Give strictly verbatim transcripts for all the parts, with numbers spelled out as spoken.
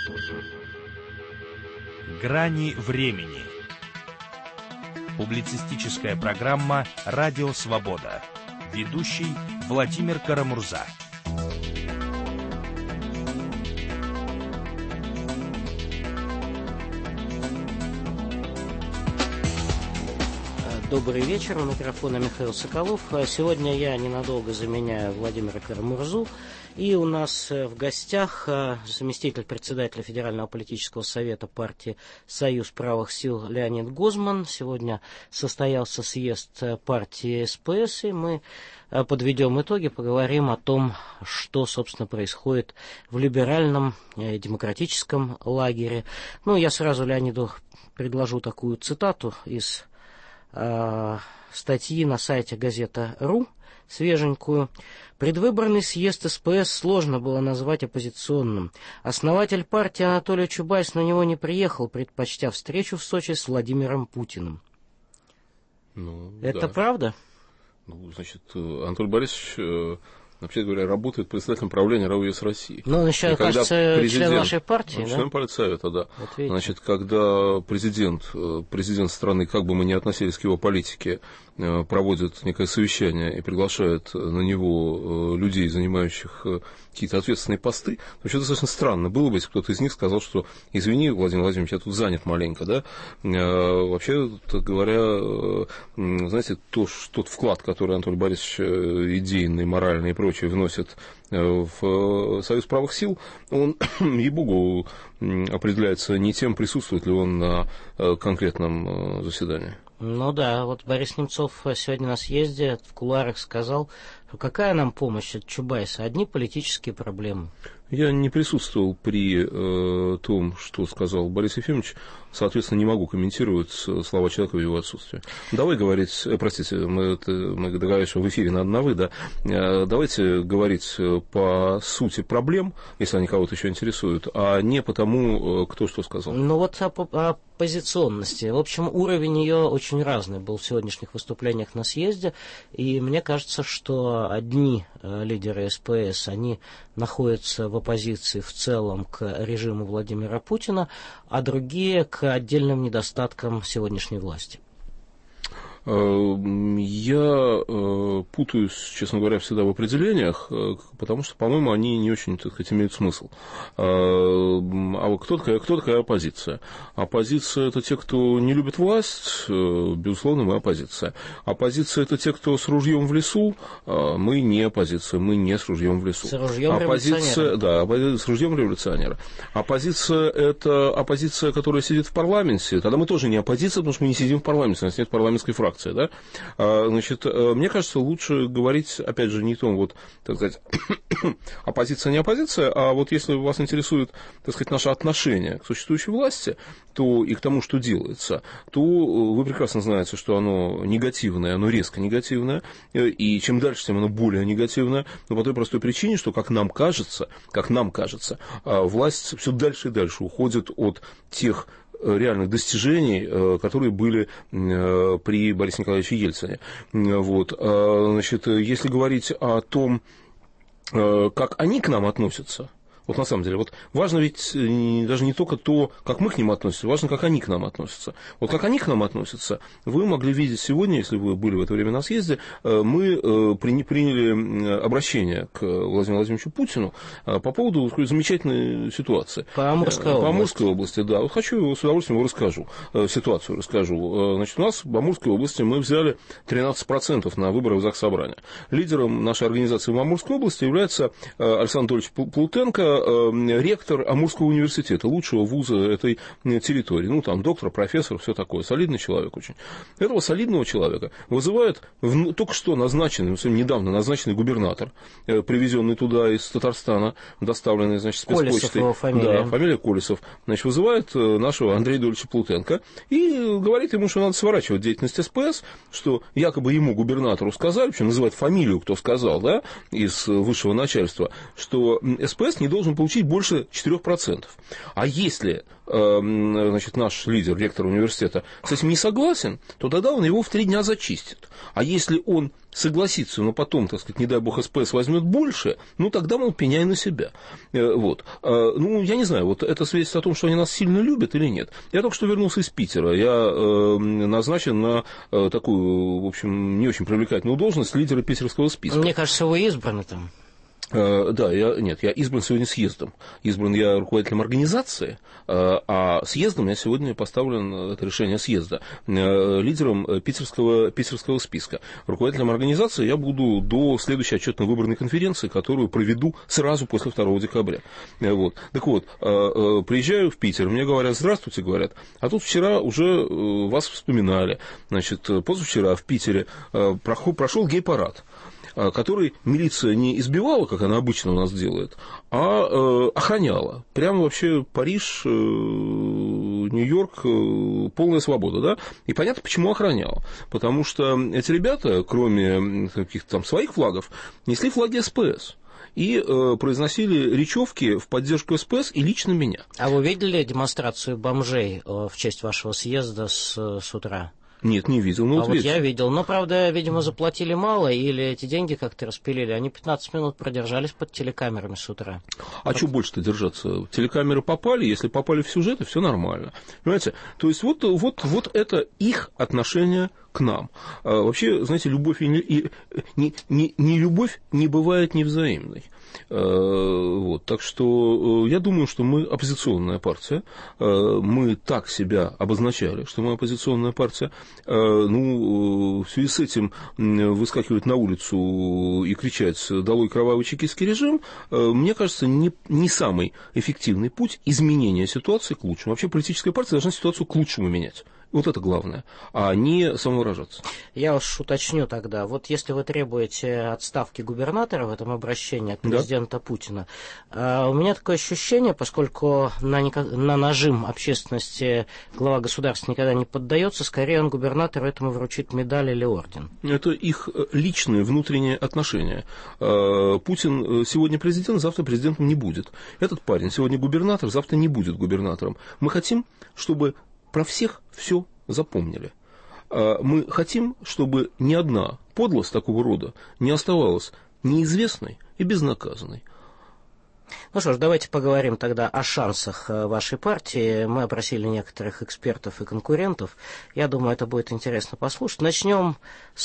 Грани времени. Публицистическая программа «Радио Свобода». Ведущий Владимир Карамурза. Добрый вечер, у микрофона Михаил Соколов. Сегодня я ненадолго заменяю Владимира Карамурзу. И у нас в гостях заместитель председателя Федерального политического совета партии «Союз правых сил» Леонид Гозман. Сегодня состоялся съезд партии эс пэ эс, и мы подведем итоги, поговорим о том, что, собственно, происходит в либеральном демократическом лагере. Ну, я сразу Леониду предложу такую цитату из э, статьи на сайте газета.ру, свеженькую. «Предвыборный съезд эс пэ эс сложно было назвать оппозиционным. Основатель партии Анатолий Чубайс на него не приехал, предпочтя встречу в Сочи с Владимиром Путиным». Ну, Это да. правда? Ну, значит, Анатолий Борисович, вообще говоря, работает председателем правления РАО ЕС России. Ну, он еще, кажется, член нашей партии, ну, да? Член партсовета, да. Вот значит, когда президент, президент страны, как бы мы ни относились к его политике, проводит некое совещание и приглашает на него людей, занимающих какие-то ответственные посты, вообще достаточно странно было бы, если кто-то из них сказал, что извини, Владимир Владимирович, я тут занят маленько, да. Вообще говоря, знаете, то, что, тот вклад, который Анатолий Борисович идейный, моральный и прочее вносит в Союз правых сил, он, ей-богу, определяется не тем, присутствует ли он на конкретном заседании. Ну да, вот Борис Немцов сегодня на съезде в кулуарах сказал, что какая нам помощь от Чубайса, одни политические проблемы. Я не присутствовал при э, том, что сказал Борис Ефимович, соответственно, не могу комментировать слова человека в его отсутствии. Давай говорить, э, простите, мы, это, мы договорились, что в эфире надо на «вы», да, э, давайте говорить по сути проблем, если они кого-то еще интересуют, а не по тому, э, кто что сказал. Ну вот о, о позиционности. В общем, уровень ее очень разный был в сегодняшних выступлениях на съезде, и мне кажется, что одни э, лидеры эс пэ эс, они находятся в оппозиции в целом к режиму Владимира Путина, а другие к отдельным недостаткам сегодняшней власти. Я путаюсь, честно говоря, всегда в определениях, потому что, по-моему, они не очень, так сказать, имеют смысл. А кто такая, кто такая оппозиция? Оппозиция – это те, кто не любит власть, безусловно, мы оппозиция. Оппозиция – это те, кто с ружьем в лесу, мы не оппозиция, мы не с ружьем в лесу. С ружьем оппозиция, да, с ружьем революционера. Оппозиция – это оппозиция, которая сидит в парламенте, тогда мы тоже не оппозиция, потому что мы не сидим в парламенте, у нас нет парламентской фракции. Да? Значит, мне кажется, лучше говорить, опять же, не о том, вот, так сказать, оппозиция, не оппозиция, а вот если вас интересует, так сказать, наше отношение к существующей власти, то и к тому, что делается, то вы прекрасно знаете, что оно негативное, оно резко негативное, и чем дальше, тем оно более негативное, но по той простой причине, что, как нам кажется, как нам кажется, власть все дальше и дальше уходит от тех реальных достижений, которые были при Борисе Николаевиче Ельцине. Вот. Значит, если говорить о том, как они к нам относятся, вот на самом деле, вот важно ведь даже не только то, как мы к ним относимся, важно, как они к нам относятся. Вот как они к нам относятся, вы могли видеть сегодня, если вы были в это время на съезде, мы приняли обращение к Владимиру Владимировичу Путину по поводу такой замечательной ситуации. По Амурской области. По Амурской области, да. Вот хочу, с удовольствием его расскажу, ситуацию расскажу. Значит, у нас в Амурской области мы взяли тринадцать процентов на выборах в Заксобрание. Лидером нашей организации в Амурской области является Александр Анатольевич Плутенко, ректор Амурского университета, лучшего вуза этой территории. Ну, там доктор, профессор, все такое. Солидный человек очень. Этого солидного человека вызывает в, только что назначенный, недавно назначенный губернатор, привезенный туда из Татарстана, доставленный, значит, спецпочтой. Колесов его фамилия. Да, фамилия Колесов. Значит, вызывает нашего Андрея Дольевича Плутенко и говорит ему, что надо сворачивать деятельность эс пэ эс, что якобы ему, губернатору, сказали, вообще называет фамилию, кто сказал, да, из высшего начальства, что эс пэ эс не должен должен получить больше четыре процента. А если значит, наш лидер, ректор университета, с этим не согласен, то тогда он его в три дня зачистит. А если он согласится, но потом, так сказать, не дай бог, СПС возьмет больше, ну, тогда, мол, пеняй на себя. Вот. Ну, я не знаю, вот это свидетельствует о том, что они нас сильно любят или нет. Я только что вернулся из Питера. Я назначен на такую, в общем, не очень привлекательную должность лидера питерского списка. Мне кажется, вы избраны там. Да, я, нет, я избран сегодня съездом. Избран я руководителем организации, а съездом я сегодня поставлен, это решение съезда, лидером питерского, питерского списка. Руководителем организации я буду до следующей отчетно-выборной конференции, которую проведу сразу после второго декабря. Вот. Так вот, приезжаю в Питер, мне говорят, здравствуйте, говорят, а тут вчера уже вас вспоминали. Значит, позавчера в Питере прошел гей-парад, который милиция не избивала, как она обычно у нас делает, а э, охраняла. Прямо вообще Париж, э, Нью-Йорк, э, полная свобода, да? И понятно, почему охраняла. Потому что эти ребята, кроме каких-то там своих флагов, несли флаги СПС. И э, произносили речевки в поддержку СПС и лично меня. А вы видели демонстрацию бомжей в честь вашего съезда с, с утра? Нет, не видел. Ну, а вот, вот я видел. Но, правда, видимо, заплатили мало, или эти деньги как-то распилили. Они пятнадцать минут продержались под телекамерами с утра. А вот. Что больше-то держаться? Телекамеры попали, если попали в сюжеты, все нормально. Понимаете? То есть, вот, вот, вот это их отношение к нам. А, вообще, знаете, любовь и не, и, не, не, не любовь не бывает невзаимной. Вот, так что я думаю, что мы оппозиционная партия, мы так себя обозначали, что мы оппозиционная партия. Ну, в связи с этим выскакивать на улицу и кричать «долой кровавый чекистский режим», мне кажется, не, не самый эффективный путь изменения ситуации к лучшему. Вообще политическая партия должна ситуацию к лучшему менять. Вот это главное, а не самовыражаться. Я уж уточню тогда. Вот если вы требуете отставки губернатора в этом обращении от президента да. Путина, у меня такое ощущение, поскольку на, на нажим общественности глава государства никогда не поддается, скорее он губернатору этому вручит медаль или орден. Это их личные внутренние отношения. Путин сегодня президент, завтра президентом не будет. Этот парень сегодня губернатор, завтра не будет губернатором. Мы хотим, чтобы про всех все запомнили. Мы хотим, чтобы ни одна подлость такого рода не оставалась неизвестной и безнаказанной. Ну что ж, давайте поговорим тогда о шансах вашей партии. Мы опросили некоторых экспертов и конкурентов. Я думаю, это будет интересно послушать. Начнем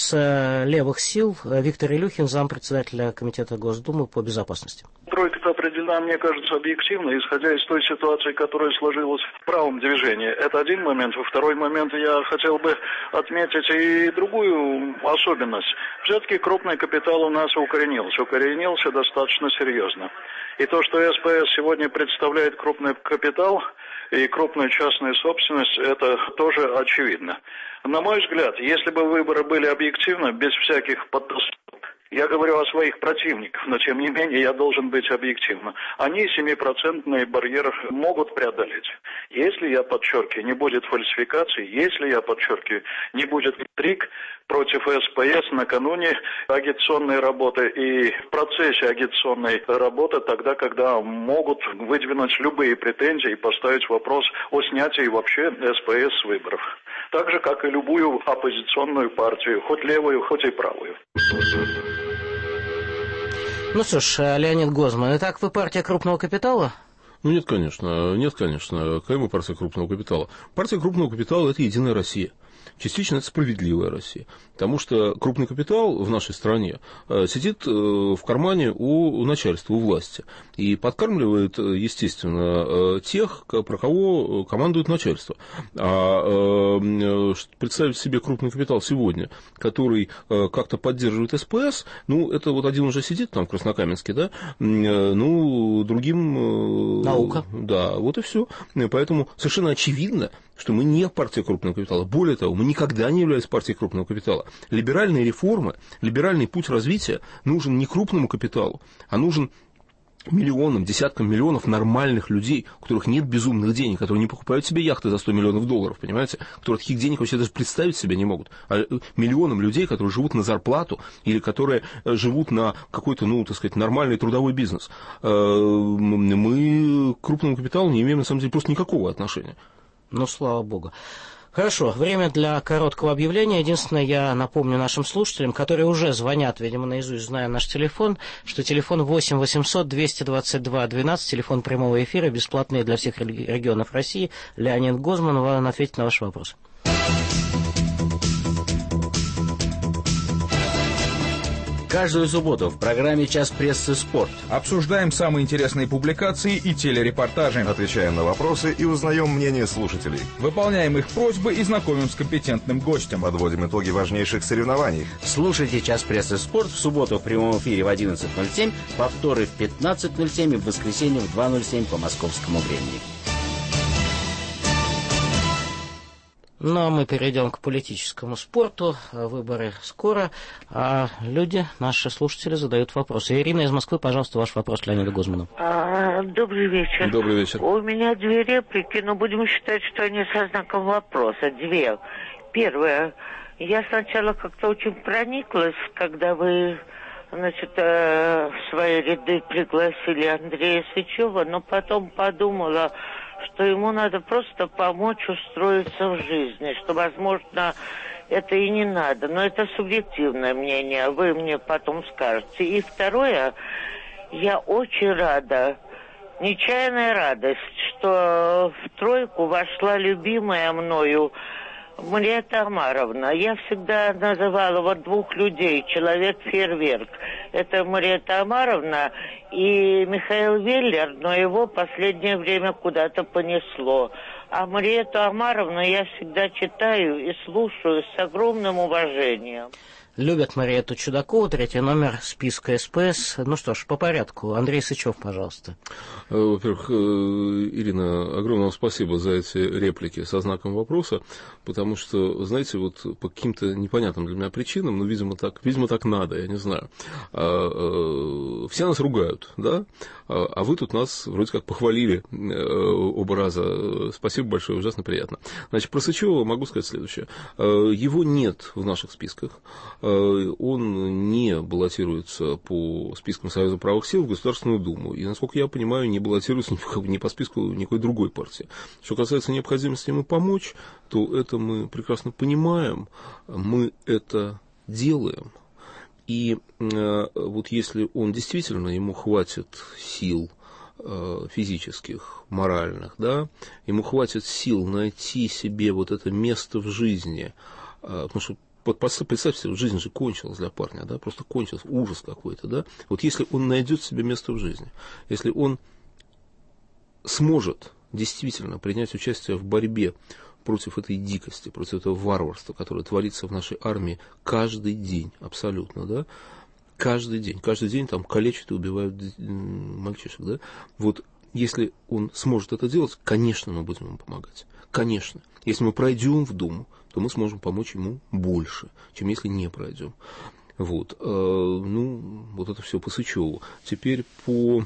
с левых сил. Виктор Илюхин, зампредседателя Комитета Госдумы по безопасности. Тройка определена, мне кажется, объективно, исходя из той ситуации, которая сложилась в правом движении. Это один момент. Во второй момент я хотел бы отметить и другую особенность. Все-таки крупный капитал у нас укоренился. Укоренился достаточно серьезно. И то, что СПС сегодня представляет крупный капитал и крупную частную собственность, это тоже очевидно. На мой взгляд, если бы выборы были объективны, без всяких подтасовок, я говорю о своих противниках, но тем не менее я должен быть объективным. Они семипроцентный барьер могут преодолеть. Если, я подчеркиваю, не будет фальсификаций, если, я подчеркиваю, не будет интриг против СПС накануне агитационной работы и в процессе агитационной работы, тогда, когда могут выдвинуть любые претензии и поставить вопрос о снятии вообще СПС с выборов. Так же, как и любую оппозиционную партию, хоть левую, хоть и правую. Ну что ж, Леонид Гозман, итак, вы партия крупного капитала? Ну нет, конечно, нет, конечно. Какая мы партия крупного капитала? Партия крупного капитала – это «Единая Россия». Частично это «Справедливая Россия», потому что крупный капитал в нашей стране сидит в кармане у начальства, у власти, и подкармливает, естественно, тех, про кого командует начальство. А представить себе крупный капитал сегодня, который как-то поддерживает СПС, ну, это вот один уже сидит там в Краснокаменске, да, ну, другим... Наука. Да, вот и все. Поэтому совершенно очевидно, что мы не партия крупного капитала. Более того, мы никогда не являлись партией крупного капитала. Либеральные реформы, либеральный путь развития нужен не крупному капиталу, а нужен миллионам, десяткам миллионов нормальных людей, у которых нет безумных денег, которые не покупают себе яхты за сто миллионов долларов, понимаете, которые таких денег вообще даже представить себе не могут. А миллионам людей, которые живут на зарплату или которые живут на какой-то, ну, так сказать, нормальный трудовой бизнес. Мы к крупному капиталу не имеем, на самом деле, просто никакого отношения. Ну, слава богу. Хорошо, время для короткого объявления. Единственное, я напомню нашим слушателям, которые уже звонят, видимо, наизусть зная наш телефон, что телефон восемь восемьсот двести двадцать два двенадцать, телефон прямого эфира, бесплатный для всех регионов России. Леонид Гозман, он ответит на ваши вопросы. Каждую субботу в программе «Час прессы. Спорт» обсуждаем самые интересные публикации и телерепортажи. Отвечаем на вопросы и узнаем мнение слушателей. Выполняем их просьбы и знакомим с компетентным гостем. Подводим итоги важнейших соревнований. Слушайте «Час прессы. Спорт» в субботу в прямом эфире в одиннадцать ноль семь, повторы в пятнадцать ноль семь и в воскресенье в два ноль семь по московскому времени. Ну, а мы перейдем к политическому спорту. Выборы скоро, а люди, наши слушатели, задают вопросы. Ирина из Москвы, пожалуйста, ваш вопрос Леониду Гозману. А, добрый вечер. Добрый вечер. У меня две реплики, но будем считать, что они со знаком вопроса. Две. Первая. Я сначала как-то очень прониклась, когда вы, значит, в свои ряды пригласили Андрея Сычева, но потом подумала, что ему надо просто помочь устроиться в жизни, что, возможно, это и не надо. Но это субъективное мнение, вы мне потом скажете. И второе, я очень рада, нечаянная радость, что в тройку вошла любимая мною Мариэтта Омаровна. Я всегда называла вот двух людей, человек-фейерверк. Это Мариэтта Омаровна и Михаил Веллер, но его последнее время куда-то понесло. А Мариэтту Омаровну я всегда читаю и слушаю с огромным уважением. Любят Мариэтту Чудакову, третий номер списка СПС. Ну что ж, по порядку. Андрей Сычев, пожалуйста. Во-первых, Ирина, огромное вам спасибо за эти реплики со знаком вопроса, потому что, знаете, вот по каким-то непонятным для меня причинам, ну, видимо, так, видимо, так надо, я не знаю, все нас ругают, да, а вы тут нас вроде как похвалили оба раза. Спасибо большое, ужасно приятно. Значит, про Сычева могу сказать следующее. Его нет в наших списках. Он не баллотируется по спискам Союза правых сил в Государственную Думу. И, насколько я понимаю, не баллотируется ни по списку никакой другой партии. Что касается необходимости ему помочь, то это мы прекрасно понимаем. Мы это делаем. И вот если он действительно, ему хватит сил физических, моральных, да, ему хватит сил найти себе вот это место в жизни, потому что вот представьте себе, жизнь же кончилась для парня, да, просто кончилась, ужас какой-то, да. Вот если он найдет себе место в жизни, если он сможет действительно принять участие в борьбе против этой дикости, против этого варварства, которое творится в нашей армии каждый день, абсолютно, да, каждый день, каждый день там калечат и убивают мальчишек, да, вот если он сможет это делать, конечно, мы будем ему помогать, конечно. Если мы пройдем в Думу, то мы сможем помочь ему больше, чем если не пройдем. Вот, ну, вот это все по Сычеву. Теперь по,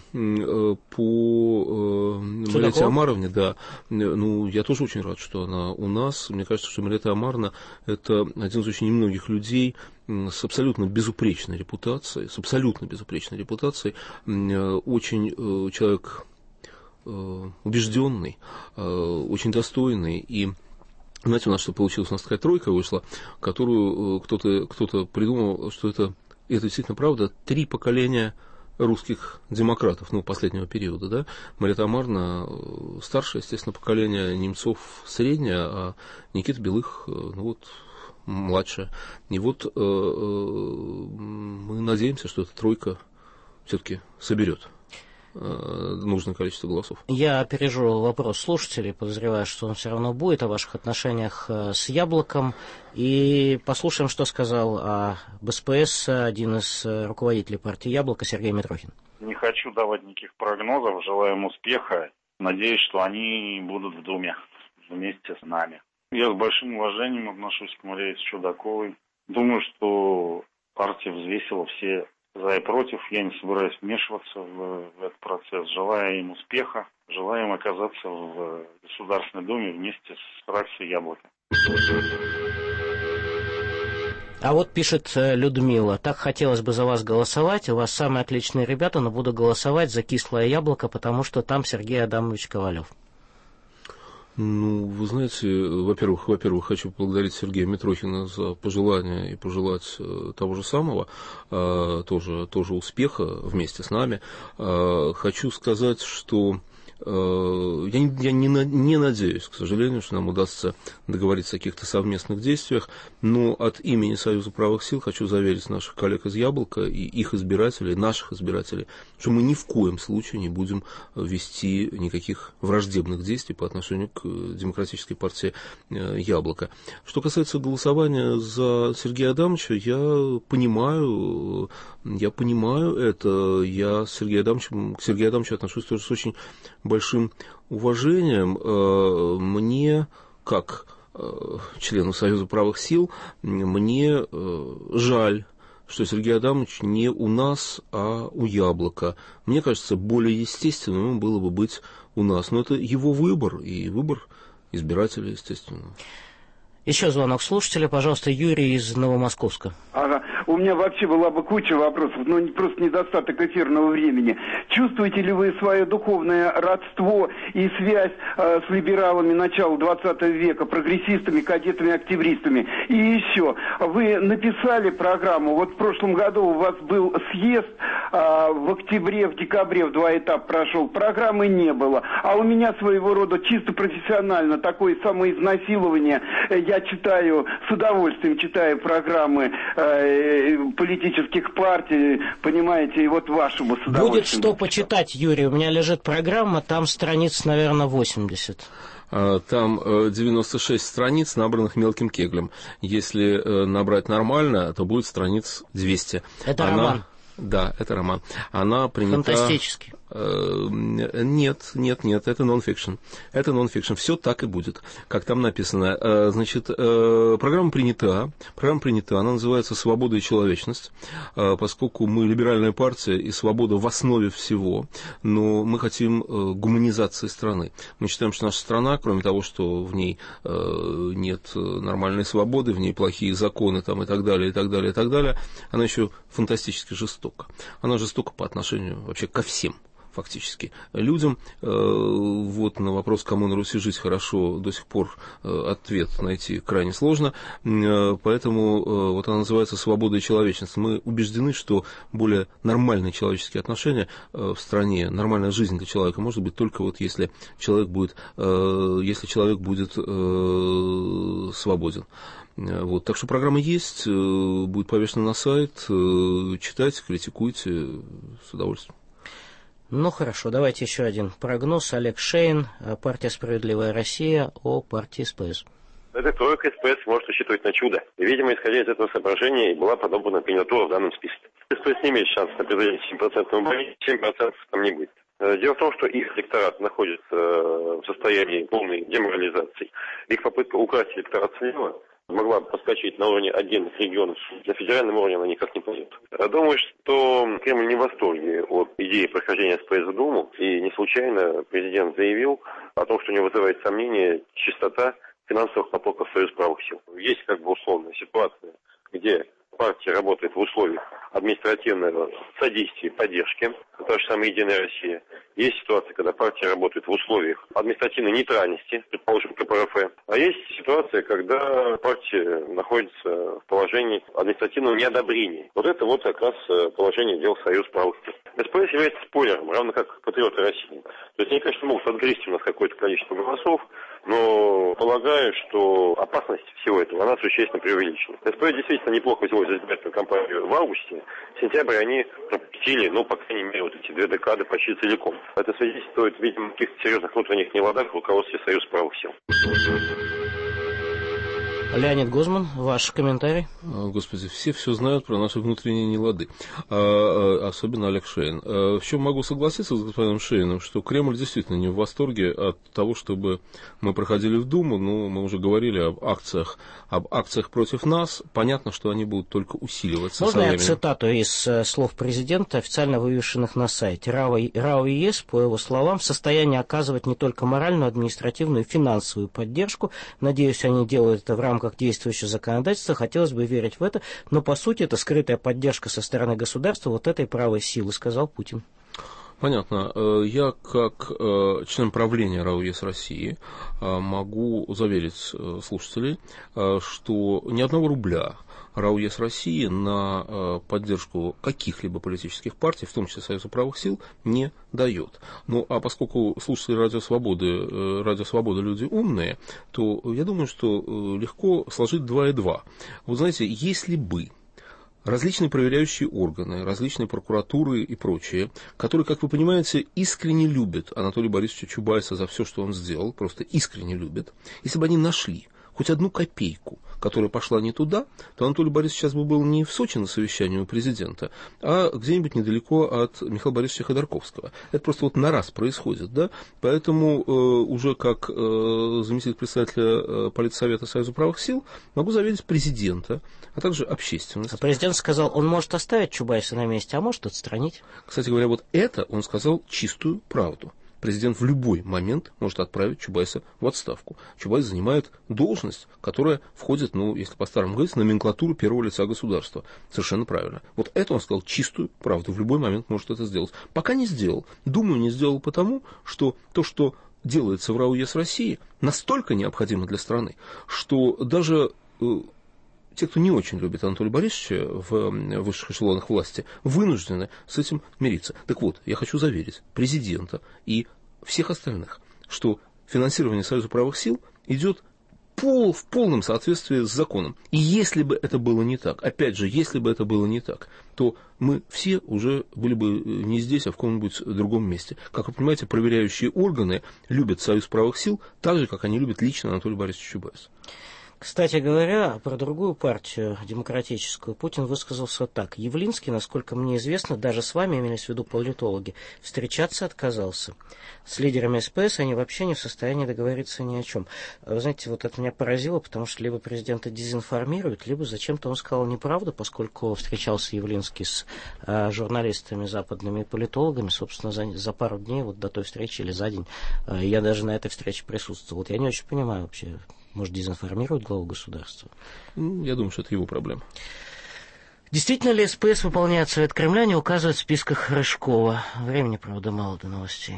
по Мариэтте Омаровне, да, ну, я тоже очень рад, что она у нас. Мне кажется, что Мариэтта Омаровна – это один из очень немногих людей с абсолютно безупречной репутацией, с абсолютно безупречной репутацией, очень человек убежденный, очень достойный. И знаете, у нас что получилось? У нас такая тройка вышла, которую кто-то, кто-то придумал, что это, это действительно правда, три поколения русских демократов, ну, последнего периода, да. Мариэтта Омаровна старшее, естественно, поколение, Немцов среднее, а Никита Белых, ну вот, младшее. И вот э, мы надеемся, что эта тройка все-таки соберет нужное количество голосов. Я опережу вопрос слушателей, подозреваю, что он все равно будет о ваших отношениях с Яблоком. И послушаем, что сказал о БСПС один из руководителей партии Яблоко Сергей Митрохин. Не хочу давать никаких прогнозов, желаю им успеха. Надеюсь, что они будут в Думе вместе с нами. Я с большим уважением отношусь к Мариэтте Чудаковой. Думаю, что партия взвесила все за и против. Я не собираюсь вмешиваться в, в этот процесс. Желаю им успеха, желаю им оказаться в Государственной Думе вместе с фракцией «Яблоко». А вот пишет Людмила: так хотелось бы за вас голосовать, у вас самые отличные ребята, но буду голосовать за кислое яблоко, потому что там Сергей Адамович Ковалев. Ну, вы знаете, во-первых, во-первых, хочу поблагодарить Сергея Митрохина за пожелания и пожелать того же самого, тоже, тоже успеха вместе с нами. Хочу сказать, что я, я не, не надеюсь, к сожалению, что нам удастся договориться о каких-то совместных действиях, но от имени Союза правых сил хочу заверить наших коллег из «Яблока» и их избирателей, наших избирателей, что мы ни в коем случае не будем вести никаких враждебных действий по отношению к Демократической партии «Яблоко». Что касается голосования за Сергея Адамовича, я понимаю, я понимаю это, я с Сергеем Адамовичем, к Сергею Адамовичу отношусь тоже с очень большим уважением. Мне, как члену Союза правых сил, мне жаль, что Сергей Адамович не у нас, а у «Яблока». Мне кажется, более естественным ему было бы быть у нас. Но это его выбор, и выбор избирателя, естественно. Еще звонок слушателя, пожалуйста, Юрий из Новомосковска. Ага, у меня вообще была бы куча вопросов, но просто недостаток эфирного времени. Чувствуете ли вы свое духовное родство и связь э, с либералами начала двадцатого века, прогрессистами, кадетами, октябристами? И еще, вы написали программу, вот в прошлом году у вас был съезд, э, в октябре, в декабре в два этапа прошел, программы не было. А у меня своего рода чисто профессионально такое самоизнасилование. Я читаю, с удовольствием читаю программы э, политических партий, понимаете, и вот вашу бы с удовольствием. Будет что почитать, Юрий, у меня лежит программа, там страниц, наверное, восемьдесят. Там девяносто шесть страниц, набранных мелким кеглем. Если набрать нормально, то будет страниц двести. Это Она... роман. Да, это роман. Она принята... Фантастический. Нет, нет, нет, это нон-фикшн. Это нон-фикшн. Все так и будет, как там написано. Значит, программа принята. Программа принята. Она называется «Свобода и человечность», поскольку мы либеральная партия, и свобода в основе всего, но мы хотим гуманизации страны. Мы считаем, что наша страна, кроме того, что в ней нет нормальной свободы, в ней плохие законы там, и так далее, и так далее, и так далее, она еще фантастически жестока. Она жестока по отношению вообще ко всем фактически людям. Вот на вопрос, кому на Руси жить хорошо, до сих пор ответ найти крайне сложно. Поэтому вот она называется «Свобода и человечность». Мы убеждены, что более нормальные человеческие отношения в стране, нормальная жизнь для человека может быть только вот если человек будет, если человек будет свободен. Вот, так что программа есть, будет повешена на сайт, читайте, критикуйте с удовольствием. Ну хорошо, давайте еще один прогноз. Олег Шейн, партия «Справедливая Россия», о партии СПС. Эта тройка СПС может рассчитывать на чудо. И, видимо, исходя из этого соображения, и была подобрана кандидатура в данном списке. СПС не имеет шанса на предложение семь процентов убавления, семь процентов там не будет. Дело в том, что их электорат находится в состоянии полной деморализации. Их попытка украсть электорат слева могла подскочить на уровне отдельных регионов, на федеральном уровне она никак не пойдет. Думаю, что Кремль не в восторге от идеи прохождения СПС в Думу, и не случайно президент заявил о том, что не вызывает сомнения чистота финансовых потоков в Союз правых сил. Есть как бы условная ситуация, где партия работает в условиях административного содействия и поддержки, та же самая «Единая Россия». Есть ситуация, когда партия работает в условиях административной нейтральности, предположим, КПРФ. А есть ситуация, когда партия находится в положении административного неодобрения. Вот это вот как раз положение дел Союз правых сил. СПС является спойлером, равно как патриоты России. То есть они, конечно, могут отгрести у нас какое-то количество голосов, но полагаю, что опасность всего этого, она существенно преувеличена. СПС действительно неплохо взялось за избирательную кампанию в августе. В сентябре они пропустили, ну, по крайней мере, вот эти две декады почти целиком. Это свидетельствует, видимо, о каких-то серьезных внутренних неладах в руководстве Союза правых сил. Леонид Гозман, ваш комментарий? Господи, все все знают про наши внутренние нелады, а, особенно Олег Шейн. В чем могу согласиться с господином Шейном, что Кремль действительно не в восторге от того, чтобы мы проходили в Думу, но мы уже говорили об акциях, об акциях против нас. Понятно, что они будут только усиливаться. Можно я цитату из слов президента, официально вывешенных на сайте? РАО ЕС, по его словам, в состоянии оказывать не только моральную, административную и финансовую поддержку. Надеюсь, они делают это в рамках действующего законодательства. Хотелось бы верить в это, но по сути это скрытая поддержка со стороны государства вот этой правой силы, сказал Путин. Понятно. Я, как член правления РАО ЕС России, могу заверить слушателей, что ни одного рубля РАО ЕС России на поддержку каких-либо политических партий, в том числе Союза правых сил, не дает. Ну, а поскольку слушатели Радио Свободы, Радио Свобода люди умные, то я думаю, что легко сложить два и два. Вот знаете, если бы различные проверяющие органы, различные прокуратуры и прочие, которые, как вы понимаете, искренне любят Анатолия Борисовича Чубайса за все, что он сделал, просто искренне любят, если бы они нашли хоть одну копейку, которая пошла не туда, то Анатолий Борисович сейчас бы был не в Сочи на совещании у президента, а где-нибудь недалеко от Михаила Борисовича Ходорковского. Это просто вот на раз происходит, да? Поэтому э, уже как э, заместитель председателя э, Политсовета Союза правых сил могу заверить президента, а также общественность. А президент сказал, он может оставить Чубайса на месте, а может отстранить. Кстати говоря, вот это он сказал чистую правду. Президент в любой момент может отправить Чубайса в отставку. Чубайс занимает должность, которая входит, ну, если по-старому говорить, в номенклатуру первого лица государства. Совершенно правильно. Вот это он сказал чистую правду. В любой момент может это сделать. Пока не сделал. Думаю, не сделал потому, что то, что делается в РАО ЕС России, настолько необходимо для страны, что даже э, те, кто не очень любит Анатолия Борисовича в высших эшелонах власти, вынуждены с этим мириться. Так вот, я хочу заверить президента и всех остальных, что финансирование Союза правых сил идет пол, в полном соответствии с законом. И если бы это было не так, опять же, если бы это было не так, то мы все уже были бы не здесь, а в каком-нибудь другом месте. Как вы понимаете, проверяющие органы любят Союз правых сил так же, как они любят лично Анатолия Борисовича Чубайса. Кстати говоря, про другую партию, демократическую, Путин высказался так. Явлинский, насколько мне известно, даже с вами, имелись в виду политологи, встречаться отказался. С лидерами СПС они вообще не в состоянии договориться ни о чем. Вы знаете, вот это меня поразило, потому что либо президента дезинформируют, либо зачем-то он сказал неправду, поскольку встречался Явлинский с а, журналистами западными и политологами, собственно, за, за пару дней вот до той встречи или за день. А, я даже на этой встрече присутствовал. Вот я не очень понимаю вообще. Может, дезинформировать главу государства? Я думаю, что это его проблема. Действительно ли СПС выполняет совет Кремля, не указывает в списках Рыжкова? Времени, правда, мало до новостей.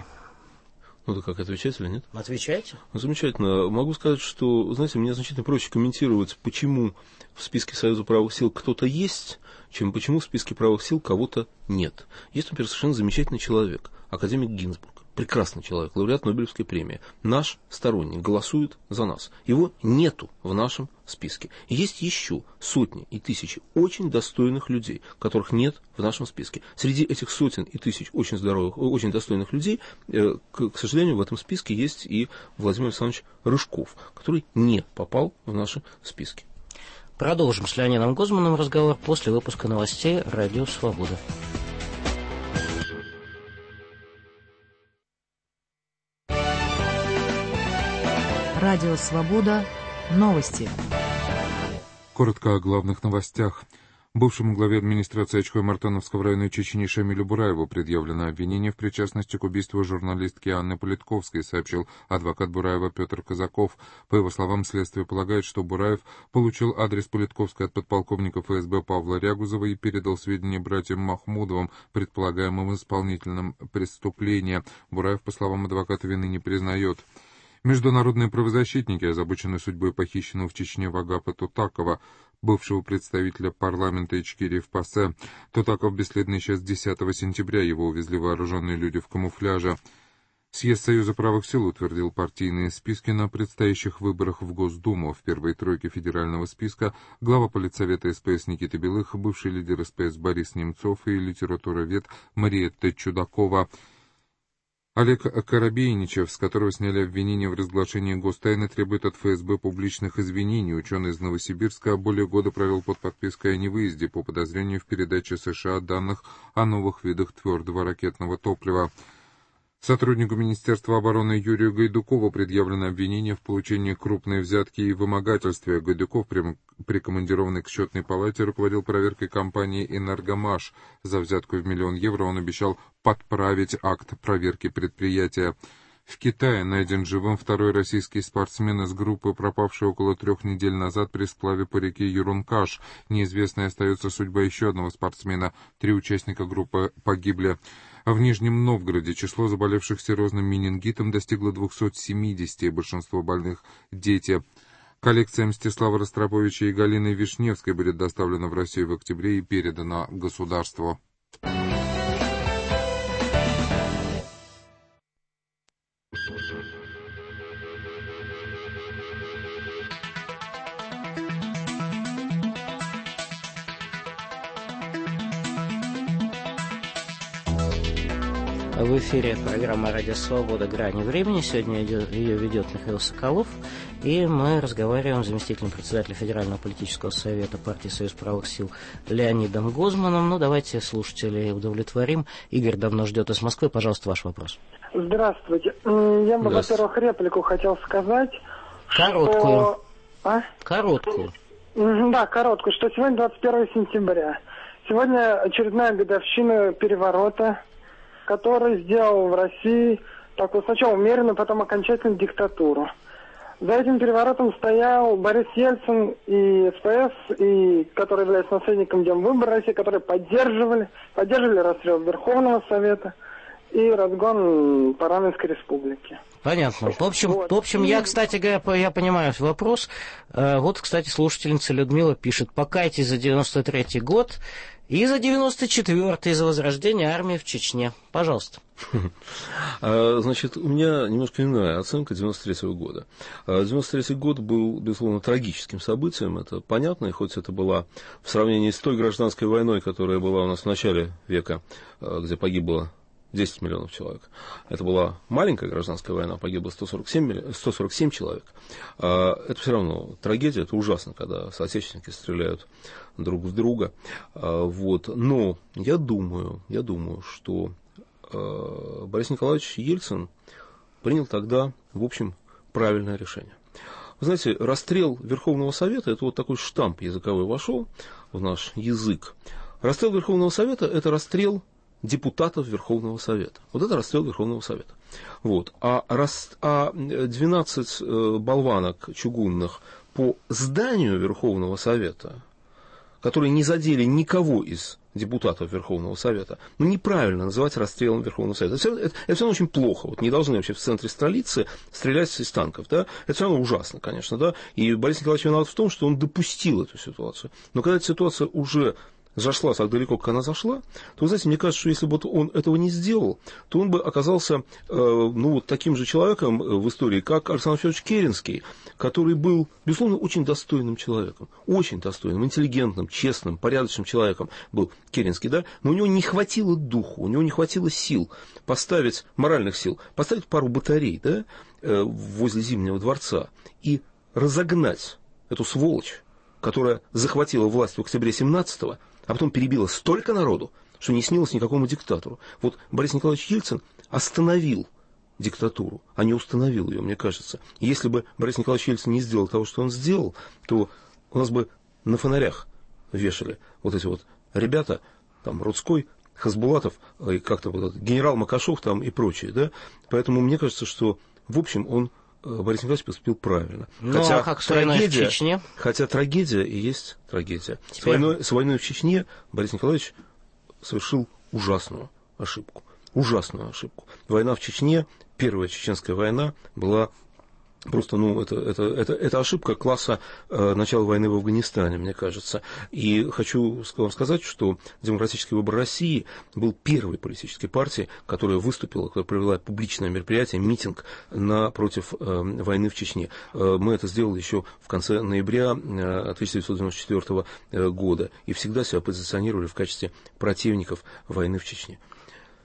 Ну, да как, отвечать или нет? Отвечайте. Замечательно. Могу сказать, что, знаете, мне значительно проще комментировать, почему в списке Союза правых сил кто-то есть, чем почему в списке правых сил кого-то нет. Есть, например, совершенно замечательный человек, академик Гинзбург. Прекрасный человек, лауреат Нобелевской премии. Наш сторонник, голосует за нас. Его нету в нашем списке. И есть еще сотни и тысячи очень достойных людей, которых нет в нашем списке. Среди этих сотен и тысяч очень здоровых, очень достойных людей, к, к сожалению, в этом списке есть и Владимир Александрович Рыжков, который не попал в наши списки. Продолжим с Леонидом Гозманом разговор после выпуска новостей «Радио Свобода». Радио «Свобода». Новости. Коротко о главных новостях. Бывшему главе администрации Очко-Мартановского района Чечни Шамилю Бураеву предъявлено обвинение в причастности к убийству журналистки Анны Политковской, сообщил адвокат Бураева Петр Казаков. По его словам, следствие полагает, что Бураев получил адрес Политковской от подполковника ФСБ Павла Рягузова и передал сведения братьям Махмудовым, предполагаемым исполнителям преступления. Бураев, по словам адвоката, вины не признает. Международные правозащитники озабочены судьбой похищенного в Чечне Вагапа Тутакова, бывшего представителя парламента Ичкерии в ПАСЕ. Тутаков бесследно исчез десятого сентября, его увезли вооруженные люди в камуфляже. Съезд Союза правых сил утвердил партийные списки на предстоящих выборах в Госдуму. В первой тройке федерального списка глава Политсовета СПС Никита Белых, бывший лидер СПС Борис Немцов и литературовед Мариетта Чудакова. Олег Коробейничев, с которого сняли обвинения в разглашении гостайны, требует от эф эс бэ публичных извинений. Ученый из Новосибирска более года провел под подпиской о невыезде по подозрению в передаче США данных о новых видах твердого ракетного топлива. Сотруднику Министерства обороны Юрию Гайдукову предъявлено обвинение в получении крупной взятки и вымогательстве. Гайдуков, прикомандированный к счетной палате, руководил проверкой компании «Энергомаш». За взятку в миллион евро он обещал подправить акт проверки предприятия. В Китае найден живым второй российский спортсмен из группы, пропавший около трех недель назад при сплаве по реке Юрункаш. Неизвестной остается судьба еще одного спортсмена. Три участника группы погибли. В Нижнем Новгороде число заболевших серозным менингитом достигло двухсот семидесяти, большинство больных – дети. Коллекция Мстислава Ростроповича и Галины Вишневской будет доставлена в Россию в октябре и передана государству. В эфире программа «Радио Свобода. Грани времени». Сегодня ее ведет Михаил Соколов. И мы разговариваем с заместителем председателя Федерального политического совета партии «Союз правых сил» Леонидом Гозманом. Ну, давайте слушателей удовлетворим. Игорь давно ждет из Москвы. Пожалуйста, ваш вопрос. Здравствуйте. Я бы, во-первых, реплику хотел сказать. Короткую. Что... А? Короткую. Да, короткую. Что сегодня двадцать первое сентября. Сегодня очередная годовщина переворота, который сделал в России такую сначала умеренную, потом окончательную диктатуру. За этим переворотом стоял Борис Ельцин и эс пэ эс, и, который является наследником Демвыбора России, которые поддерживали, поддерживали расстрел Верховного Совета и разгон парламентской республики. Понятно. В общем, вот. в общем, я, кстати говоря, я понимаю вопрос. Вот, кстати, слушательница Людмила пишет: покайтесь за девяносто третий год и за девяносто четвёртый, за возрождение армии в Чечне. Пожалуйста. Значит, у меня немножко иная оценка девяносто третьего года. девяносто третий год был, безусловно, трагическим событием, это понятно, и хоть это была в сравнении с той гражданской войной, которая была у нас в начале века, где погибло десять миллионов человек. Это была маленькая гражданская война, погибло сто сорок семь, сто сорок семь человек. Это все равно трагедия, это ужасно, когда соотечественники стреляют друг в друга. Вот. Но я думаю, я думаю, что Борис Николаевич Ельцин принял тогда, в общем, правильное решение. Вы знаете, расстрел Верховного Совета, это вот такой штамп языковой вошел в наш язык. Расстрел Верховного Совета – это расстрел депутатов Верховного Совета. Вот это расстрел Верховного Совета. Вот. А, рас... а двенадцать болванок чугунных по зданию Верховного Совета, которые не задели никого из депутатов Верховного Совета, ну, неправильно называть расстрелом Верховного Совета. Это все, это, это все равно очень плохо. Вот не должны вообще в центре столицы стрелять из танков. Да? Это все равно ужасно, конечно. Да? И Борис Николаевич виноват в том, что он допустил эту ситуацию. Но когда эта ситуация уже зашла так далеко, как она зашла, то, вы знаете, мне кажется, что если бы он этого не сделал, то он бы оказался э, ну, вот таким же человеком в истории, как Александр Федорович Керенский, который был, безусловно, очень достойным человеком, очень достойным, интеллигентным, честным, порядочным человеком был Керенский, да, но у него не хватило духу, у него не хватило сил поставить, моральных сил, поставить пару батарей, да, э, возле Зимнего дворца и разогнать эту сволочь, которая захватила власть в октябре семнадцатого, а потом перебила столько народу, что не снилось никакому диктатору. Вот Борис Николаевич Ельцин остановил диктатуру, а не установил ее, мне кажется. И если бы Борис Николаевич Ельцин не сделал того, что он сделал, то у нас бы на фонарях вешали вот эти вот ребята, там, Рудской, Хасбулатов, и как-то вот этот генерал Макашов там и прочие, да. Поэтому мне кажется, что, в общем, он, Борис Николаевич, поступил правильно. Ну, хотя, а как трагедия, в Чечне? хотя трагедия и есть трагедия. Теперь... С, войной, с войной в Чечне Борис Николаевич совершил ужасную ошибку. Ужасную ошибку. Война в Чечне, первая чеченская война, была просто, ну, это, это, это, это ошибка класса э, начала войны в Афганистане, мне кажется. И хочу вам сказать, что Демократический выбор России был первой политической партией, которая выступила, которая провела публичное мероприятие, митинг на, против э, войны в Чечне. Э, мы это сделали еще в конце ноября э, тысяча девятьсот девяносто четвёртого года и всегда себя позиционировали в качестве противников войны в Чечне.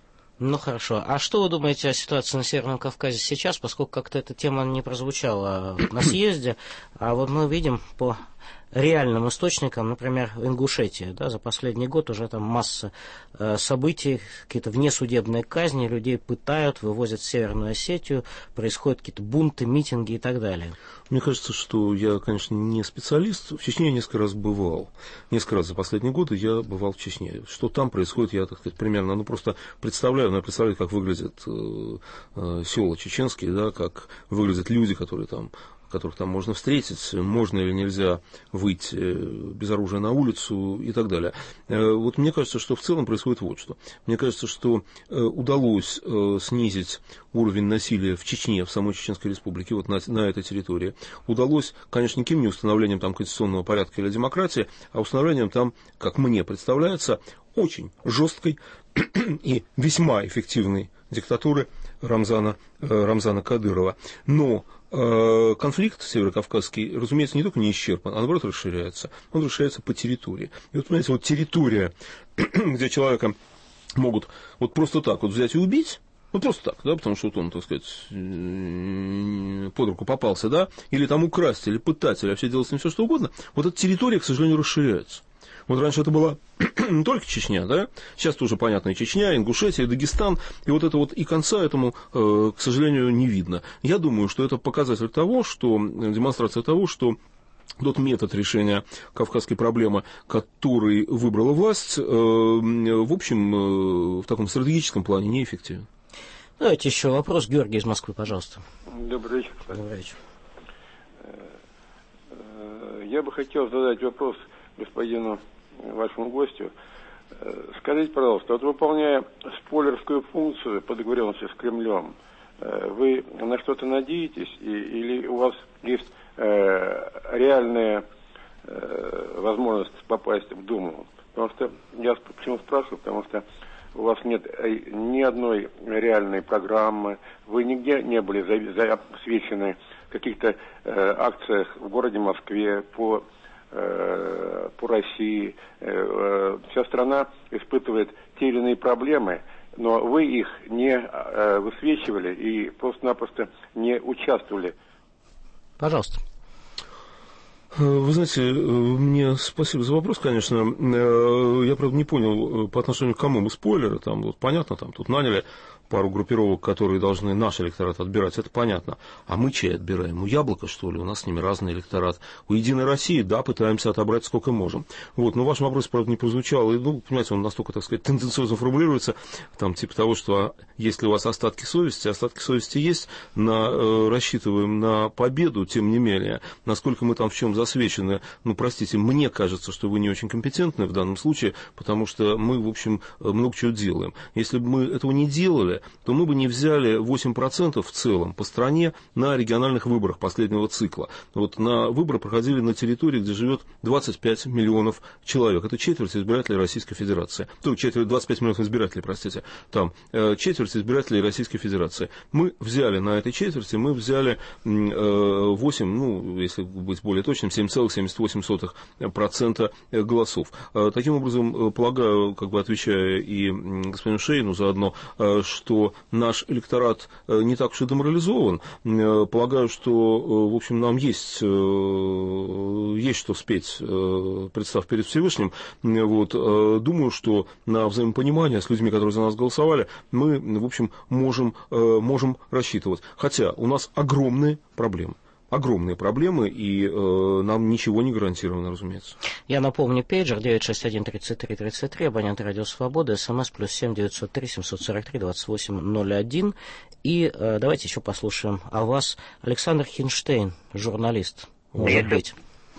Ну хорошо. А что вы думаете о ситуации на Северном Кавказе сейчас, поскольку как-то эта тема не прозвучала на съезде, а вот мы видим по реальным источникам, например, Ингушетия, да, за последний год уже там масса э, событий, какие-то внесудебные казни, людей пытают, вывозят в Северную Осетию, происходят какие-то бунты, митинги и так далее. Мне кажется, что я, конечно, не специалист. В Чечне я несколько раз бывал. Несколько раз за последние годы я бывал в Чечне. Что там происходит, я, так сказать, примерно, ну, просто представляю, ну, я представляю, как выглядят э, э, села чеченские, да, как выглядят люди, которые там, которых там можно встретить, можно или нельзя выйти без оружия на улицу и так далее. Вот мне кажется, что в целом происходит вот что. Мне кажется, что удалось снизить уровень насилия в Чечне, в самой Чеченской Республике, вот на, на этой территории. Удалось, конечно, никаким не установлением там конституционного порядка или демократии, а установлением там, как мне представляется, очень жесткой и весьма эффективной диктатуры Рамзана, Рамзана Кадырова. Но конфликт северокавказский, разумеется, не только не исчерпан, а наоборот расширяется. Он расширяется по территории. И вот, понимаете, вот территория, где человека могут вот просто так вот взять и убить, ну, просто так, да, потому что вот он, так сказать, под руку попался, да, или там украсть, или пытать, или вообще делать с ним все что угодно, вот эта территория, к сожалению, расширяется. Вот раньше это была не только Чечня, да, сейчас тоже понятно и Чечня, и Ингушетия, и Дагестан, и вот это вот и конца этому, к сожалению, не видно. Я думаю, что это показатель того, что, демонстрация того, что тот метод решения кавказской проблемы, который выбрала власть, в общем, в таком стратегическом плане неэффективен. Давайте еще вопрос. Георгий из Москвы, пожалуйста. Добрый вечер. Добрый вечер. Я бы хотел задать вопрос господину вашему гостю. Скажите, пожалуйста, вот выполняя спойлерскую функцию по договоренности с Кремлем, вы на что-то надеетесь или у вас есть реальная возможность попасть в Думу? Потому что я почему спрашиваю, потому что у вас нет ни одной реальной программы, вы нигде не были засвечены в каких-то акциях в городе Москве по по России. Вся страна испытывает те или иные проблемы, но вы их не высвечивали и просто-напросто не участвовали. Пожалуйста. Вы знаете, мне спасибо за вопрос, конечно. Я, правда, не понял, по отношению к кому мы спойлеры. Там, вот, понятно, там тут наняли пару группировок, которые должны наш электорат отбирать, это понятно. А мы чей отбираем? У Яблока, что ли? У нас с ними разный электорат. У Единой России, да, пытаемся отобрать сколько можем. Вот, но ваш вопрос, правда, не прозвучал. И, ну, понимаете, он настолько, так сказать, тенденциозно формулируется, там, типа того, что если у вас остатки совести, остатки совести есть, на, э, рассчитываем на победу, тем не менее, насколько мы там в чем засвечены, ну, простите, мне кажется, что вы не очень компетентны в данном случае, потому что мы, в общем, много чего делаем. Если бы мы этого не делали, то мы бы не взяли восемь процентов в целом по стране на региональных выборах последнего цикла. Вот на выборы проходили на территории, где живет двадцать пять миллионов человек. Это четверть избирателей Российской Федерации. Ну, четверть, двадцать пять миллионов избирателей, простите. Там четверть избирателей Российской Федерации. Мы взяли на этой четверти, мы взяли восемь, ну, если быть более точным, семь целых семьдесят восемь сотых процента голосов. Таким образом, полагаю, как бы отвечая и господину Шейну заодно, что что наш электорат не так уж и деморализован. Полагаю, что, в общем, нам есть, есть что спеть, представ перед Всевышним. Вот. Думаю, что на взаимопонимание с людьми, которые за нас голосовали, мы, в общем, можем, можем рассчитывать. Хотя у нас огромные проблемы. Огромные проблемы, и э, нам ничего не гарантировано, разумеется. Я напомню, пейджер девять шесть один тридцать три тридцать три, абонент Радио Свобода, смс плюс семь девятьсот три семьсот сорок три двадцать восемь ноль один. И э, давайте еще послушаем о вас. Александр Хинштейн, журналист, может если, быть.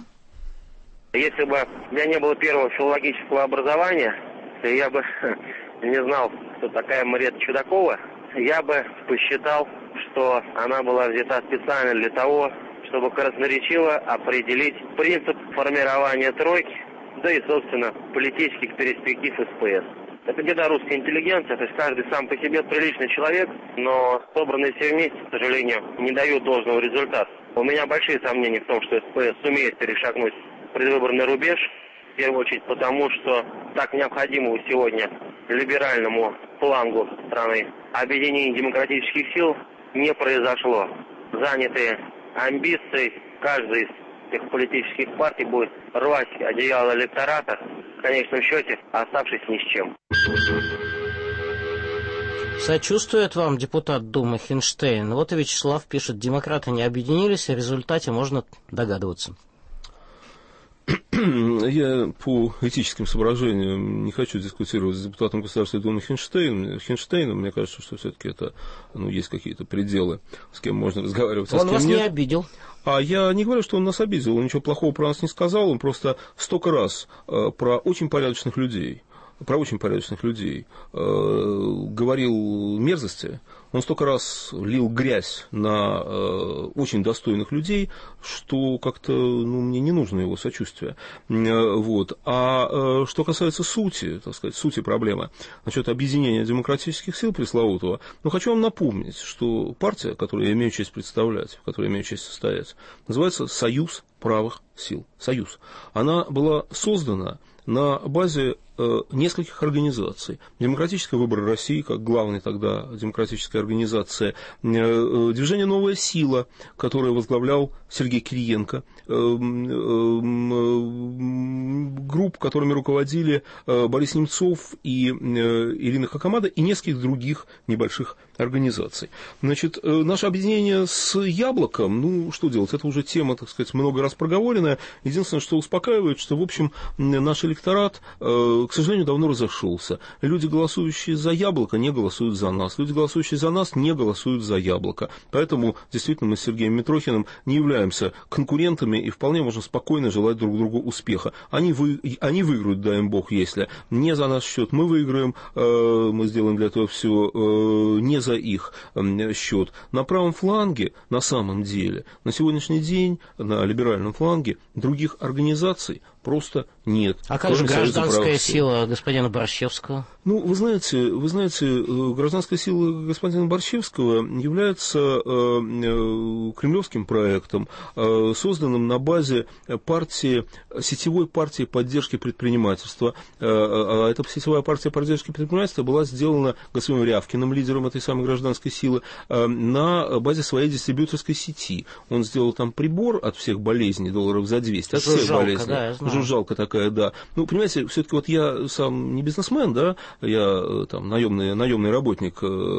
Если бы у меня не было первого филологического образования, то я бы не знал, кто такая Мариэтта Чудакова. Я бы посчитал, что она была взята специально для того, чтобы красноречиво определить принцип формирования тройки, да и, собственно, политических перспектив СПС. Это беда русской интеллигенции, то есть каждый сам по себе приличный человек, но собранные все вместе, к сожалению, не дают должного результата. У меня большие сомнения в том, что СПС сумеет перешагнуть предвыборный рубеж, в первую очередь потому, что так необходимого сегодня либеральному флангу страны. Объединение демократических сил не произошло. Занятые амбицией, каждый из этих политических партий будет рвать одеяло электората, в конечном счете оставшись ни с чем. Сочувствует вам депутат Думы Хинштейн. Вот и Вячеслав пишет, демократы не объединились, о результате можно догадываться. Я по этическим соображениям не хочу дискутировать с депутатом Государственной Думы Хинштейн, Хинштейном. Мне кажется, что все-таки это, ну, есть какие-то пределы, с кем можно разговаривать, а с кем Он вас нет. не обидел. А я не говорю, что он нас обидел, он ничего плохого про нас не сказал, он просто столько раз э, про очень порядочных людей, про очень порядочных людей э, говорил мерзости, он столько раз лил грязь на э, очень достойных людей, что как-то, ну, мне не нужно его сочувствие. Э, вот. А э, что касается сути, так сказать, сути проблемы, насчет объединения демократических сил пресловутого, ну, хочу вам напомнить, что партия, которую я имею честь представлять, в которой я имею честь состоять, называется «Союз правых сил». Союз. Она была создана на базе э, нескольких организаций. Демократический выбор России, как главной тогда демократической организации, э, э, движение «Новая сила», которое возглавлял Сергей Кириенко, э, э, э, групп, которыми руководили э, Борис Немцов и э, Ирина Хакамада, и нескольких других небольших организаций. Значит, э, наше объединение с «Яблоком», ну, что делать, это уже тема, так сказать, много раз проговоренная. Единственное, что успокаивает, что, в общем, наш электорат, э, к сожалению, давно разошелся. Люди, голосующие за «Яблоко», не голосуют за нас. Люди, голосующие за нас, не голосуют за «Яблоко». Поэтому, действительно, мы с Сергеем Митрохиным не являемся конкурентами и вполне можно спокойно желать друг другу успеха. Они, вы, они выиграют, дай им Бог, если не за наш счет мы выиграем, э, мы сделаем для этого все, э, не за их э, счет. На правом фланге, на самом деле, на сегодняшний день, на либеральном фланге, других организаций просто нет. А как же гражданская сила господина Борщевского? Ну, вы знаете, вы знаете, гражданская сила господина Борщевского является э, кремлевским проектом, э, созданным на базе партии, сетевой партии поддержки предпринимательства. Э, а эта сетевая партия поддержки предпринимательства была сделана господином Рявкиным, лидером этой самой гражданской силы, э, на базе своей дистрибьюторской сети. Он сделал там прибор от всех болезней, долларов за двести, от всех Жужжалка, болезней. Да, я знаю. Жужжалка такая, да. Ну, понимаете, все-таки вот я сам не бизнесмен, да, я там наемный, наемный работник,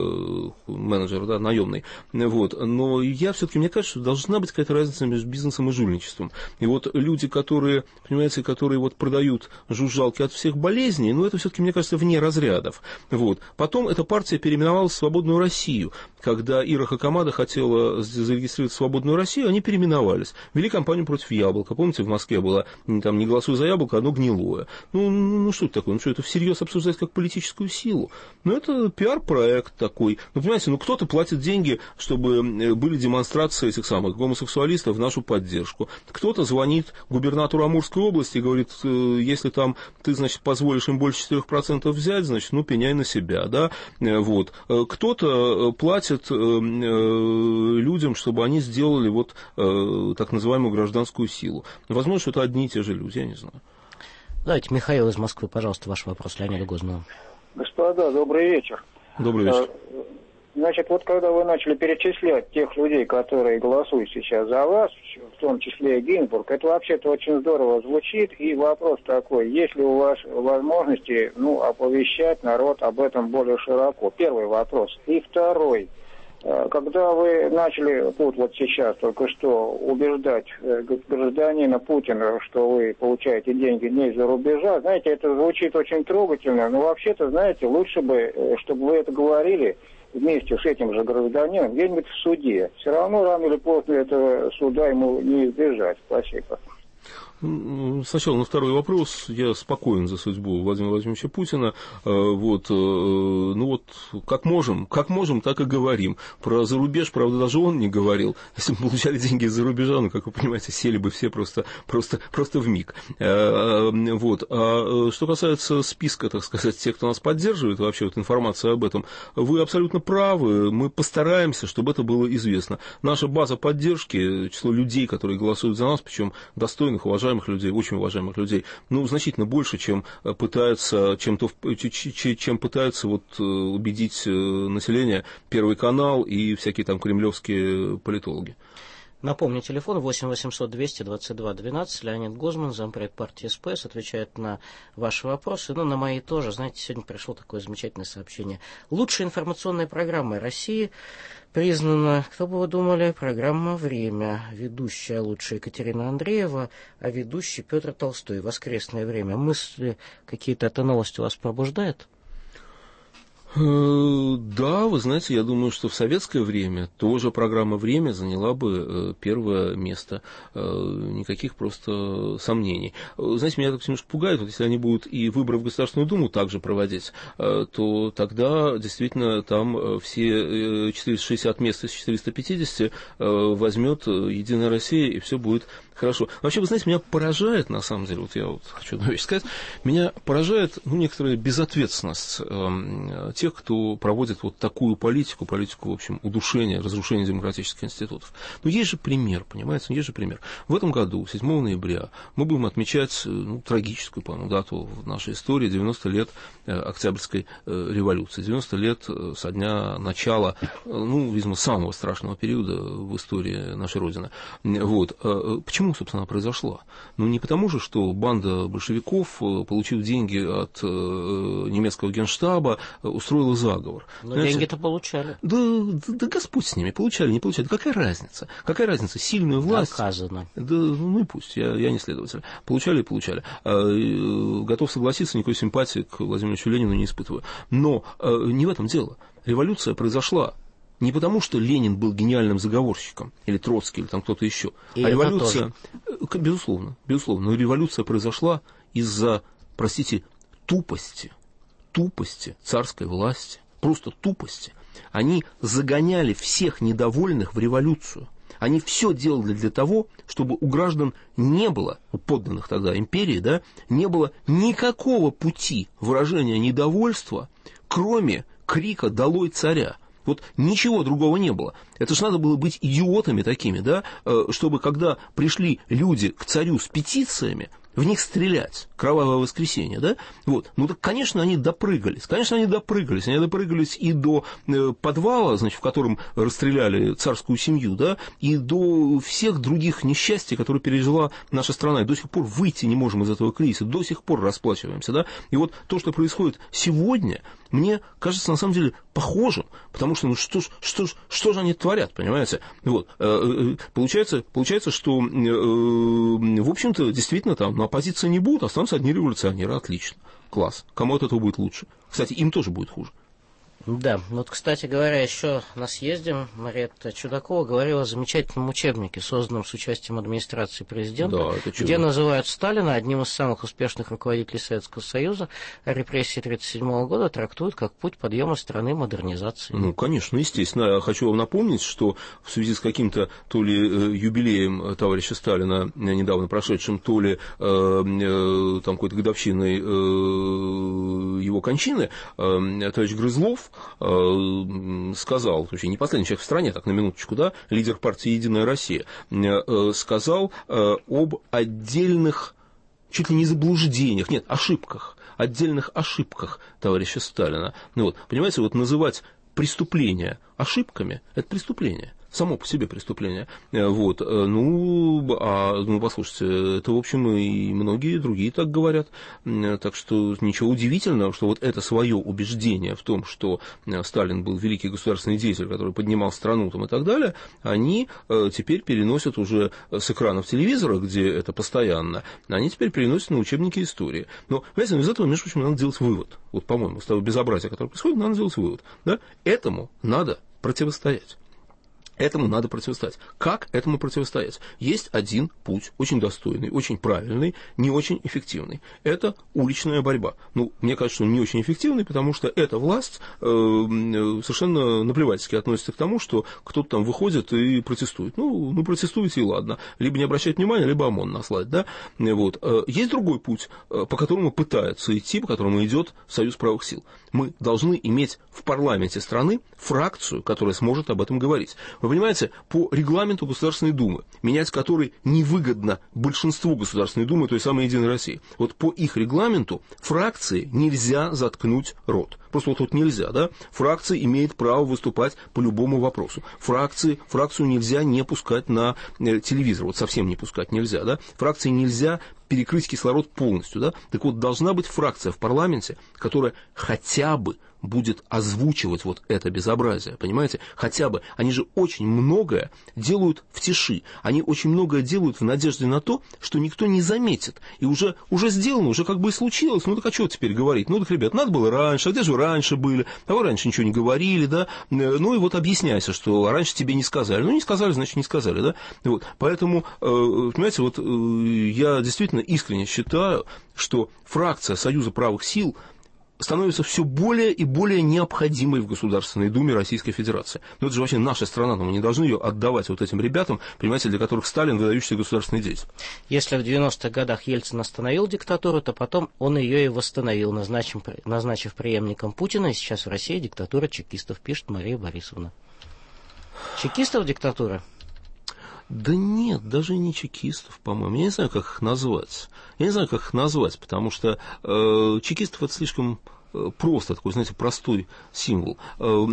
менеджер, да, наемный, вот, но я все-таки, мне кажется, что должна быть какая-то разница между бизнесом и жульничеством. И вот люди, которые, понимаете, которые вот продают жужжалки от всех болезней, ну, это все-таки, мне кажется, вне разрядов. Вот. Потом эта партия переименовалась в «Свободную Россию». Когда Ира Хакамада хотела зарегистрировать «Свободную Россию», они переименовались. Вели кампанию против «Яблока». Помните, в Москве было, там, не голосуй за «Яблоко», оно гнилое. Ну, ну что это такое? Ну что, это всерьез обсуждать как политическую силу? Ну, это пиар-проект такой. Ну, понимаете, ну, кто-то платит деньги, чтобы были демонстрации этих самых гомосексуалистов в нашу поддержку. Кто-то звонит губернатору Амурской области и говорит, если там ты, значит, позволишь им больше четырех процентов взять, значит, ну, пеняй на себя, да, вот. Кто-то платит людям, чтобы они сделали вот так называемую гражданскую силу. Возможно, что это одни и те же люди, я не знаю. Давайте, Михаил из Москвы, пожалуйста, ваш вопрос Леониду Гозману. Господа, добрый вечер. Добрый вечер. Значит, вот когда вы начали перечислять тех людей, которые голосуют сейчас за вас, в том числе и Гинзбург, это вообще-то очень здорово звучит. И вопрос такой, есть ли у вас возможности, ну, оповещать народ об этом более широко? Первый вопрос. И второй. Когда вы начали тут вот сейчас только что убеждать гражданина Путина, что вы получаете деньги не из-за рубежа, знаете, это звучит очень трогательно, но вообще-то, знаете, лучше бы, чтобы вы это говорили вместе с этим же гражданином где-нибудь в суде. Все равно рано или поздно этого суда ему не избежать. Спасибо. Сначала на второй вопрос. Я спокоен за судьбу Владимира Владимировича Путина. Вот, ну вот, как можем, как можем, так и говорим. Про зарубеж, правда, даже он не говорил. Если бы получали деньги из-за рубежа, ну, как вы понимаете, сели бы все просто, просто, просто вмиг. Вот. А что касается списка, так сказать, тех, кто нас поддерживает, вообще вот информация об этом, вы абсолютно правы. Мы постараемся, чтобы это было известно. Наша база поддержки, число людей, которые голосуют за нас, причем достойных, уважаемых, уважаемых людей, очень уважаемых людей, ну, значительно больше, чем пытаются, чем, то, чем пытаются вот убедить население Первый канал и всякие там кремлевские политологи. Напомню, телефон восемь восемьсот двести двадцать два двенадцать. Леонид Гозман, зампред партии СПС, отвечает на ваши вопросы. Ну, на мои тоже. Знаете, сегодня пришло такое замечательное сообщение. Лучшей информационной программой России признана, кто бы вы думали, программа «Время». Ведущая лучшая Екатерина Андреева, а ведущий Петр Толстой. Воскресное время. Мысли какие-то эта новость у вас пробуждает? Да, вы знаете, я думаю, что в советское время тоже программа «Время» заняла бы первое место. Никаких просто сомнений. Знаете, меня так немножко пугает, вот если они будут и выборы в Государственную Думу также проводить, то тогда действительно там все четыреста шестьдесят мест из четырёхсот пятидесяти возьмет «Единая Россия», и все будет хорошо. Вообще, вы знаете, меня поражает, на самом деле, вот я вот хочу одну вещь сказать, меня поражает, ну, некоторая безответственность э, тех, кто проводит вот такую политику, политику, в общем, удушения, разрушения демократических институтов. Но есть же пример, понимаете, есть же пример. В этом году, седьмого ноября, мы будем отмечать, ну, трагическую, по-моему, дату в нашей истории, девяносто лет Октябрьской революции, девяносто лет со дня начала, ну, видимо, самого страшного периода в истории нашей Родины. Вот. Почему? Почему, собственно, она произошла? Ну, не потому же, что банда большевиков, получив деньги от э, немецкого генштаба, устроила заговор. Но деньги-то получали. Да, да, да Господь с ними, получали, не получали. Какая разница? Какая разница? Сильную власть... Доказано. Да, ну и пусть, я, я не следователь. Получали и получали. А, э, готов согласиться, никакой симпатии к Владимиру Ильичу Ленину не испытываю. Но э, не в этом дело. Революция произошла не потому, что Ленин был гениальным заговорщиком, или Троцкий, или там кто-то еще. И а революция, тоже. безусловно, безусловно, но революция произошла из-за, простите, тупости, тупости царской власти, просто тупости. Они загоняли всех недовольных в революцию. Они все делали для того, чтобы у граждан не было, у подданных тогда империи, да, не было никакого пути выражения недовольства, кроме крика «Долой царя!». Вот ничего другого не было. Это ж надо было быть идиотами такими, да, чтобы когда пришли люди к царю с петициями, в них стрелять. Кровавое воскресенье, да? Вот. Ну, так, конечно, они допрыгались. Конечно, они допрыгались. Они допрыгались и до подвала, значит, в котором расстреляли царскую семью, да, и до всех других несчастий, которые пережила наша страна. И до сих пор выйти не можем из этого кризиса. До сих пор расплачиваемся, да? И вот то, что происходит сегодня, мне кажется, на самом деле, похожим. Потому что, ну, что ж, что ж, что же они творят, понимаете? Вот. Получается, получается, что, в общем-то, действительно, там, оппозиции не будет, останутся одни революционеры. Отлично. Класс. Кому от этого будет лучше? Кстати, им тоже будет хуже. Да, вот, кстати говоря, еще на съезде Мария Чудакова говорила о замечательном учебнике, созданном с участием администрации президента, да, где называют Сталина одним из самых успешных руководителей Советского Союза, а репрессии тысяча девятьсот тридцать седьмого года трактуют как путь подъема страны модернизации. Ну, конечно, естественно. Я хочу вам напомнить, что в связи с каким-то то ли юбилеем товарища Сталина, недавно прошедшим, то ли э, э, там какой-то годовщиной э, его кончины, э, товарищ Грызлов сказал, вообще не последний человек в стране, так на минуточку, да, лидер партии «Единая Россия», сказал об отдельных, чуть ли не заблуждениях, нет, ошибках, отдельных ошибках товарища Сталина. Ну, вот, понимаете, вот называть преступления ошибками – это преступление. Само по себе преступление. Вот. Ну, а, ну, послушайте, это, в общем, и многие другие так говорят. Так что ничего удивительного, что вот это свое убеждение в том, что Сталин был великий государственный деятель, который поднимал страну там, и так далее, они теперь переносят уже с экранов телевизора, где это постоянно, они теперь переносят на учебники истории. Но, понимаете, из этого, между прочим, надо делать вывод. Вот, по-моему, с того безобразия, которое происходит, надо делать вывод. Да? Этому надо противостоять. Этому надо противостоять. Как этому противостоять? Есть один путь, очень достойный, очень правильный, не очень эффективный. Это уличная борьба. Ну, мне кажется, что он не очень эффективный, потому что эта власть э, совершенно наплевательски относится к тому, что кто-то там выходит и протестует. Ну, ну, протестуйте, и ладно. Либо не обращать внимания, либо ОМОН наслать, да? Вот. Есть другой путь, по которому пытаются идти, по которому идет Союз правых сил. Мы должны иметь в парламенте страны фракцию, которая сможет об этом говорить. вы понимаете, по регламенту Государственной Думы, менять который невыгодно большинству Государственной Думы, той самой Единой России. Вот по их регламенту фракции нельзя заткнуть рот. Просто вот тут нельзя, да? Фракция имеет право выступать по любому вопросу. Фракции, фракцию нельзя не пускать на телевизор, вот совсем не пускать нельзя, да? Фракции нельзя перекрыть кислород полностью, да? Так вот, должна быть фракция в парламенте, которая хотя бы будет озвучивать вот это безобразие, понимаете? Хотя бы. Они же очень многое делают в тиши. Они очень многое делают в надежде на то, что никто не заметит. И уже, уже сделано, уже как бы и случилось. Ну так а что теперь говорить? Ну так, ребят, надо было раньше. А где же вы раньше были? А вы раньше ничего не говорили, да? Ну и вот объясняйся, что раньше тебе не сказали. Ну не сказали, значит не сказали, да? Вот. Поэтому, понимаете, вот я действительно искренне считаю, что фракция Союза правых сил становится все более и более необходимой в Государственной Думе Российской Федерации. Но это же вообще наша страна, но мы не должны ее отдавать вот этим ребятам, понимаете, для которых Сталин выдающийся государственный деятель. Если в девяностых годах Ельцин остановил диктатуру, то потом он ее и восстановил, назначив, назначив преемником Путина, и сейчас в России диктатура чекистов, пишет Мария Борисовна. Чекистов диктатура? Да нет, даже не чекистов, по-моему. Я не знаю, как их назвать. Я не знаю, как их назвать, потому что э, чекистов это слишком э, просто, такой, знаете, простой символ. Э, э,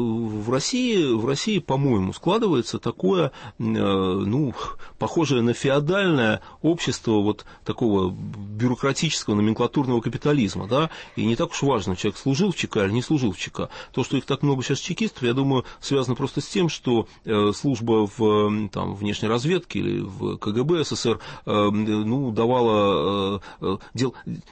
в России, в России, по-моему, складывается такое, э, ну, похожее на феодальное общество вот такого бюрократического номенклатурного капитализма, да, и не так уж важно, человек служил в ЧК или не служил в ЧК. То, что их так много сейчас чекистов, я думаю, связано просто с тем, что э, служба в там, внешней разведке или в КГБ СССР э, ну, давала э, дел,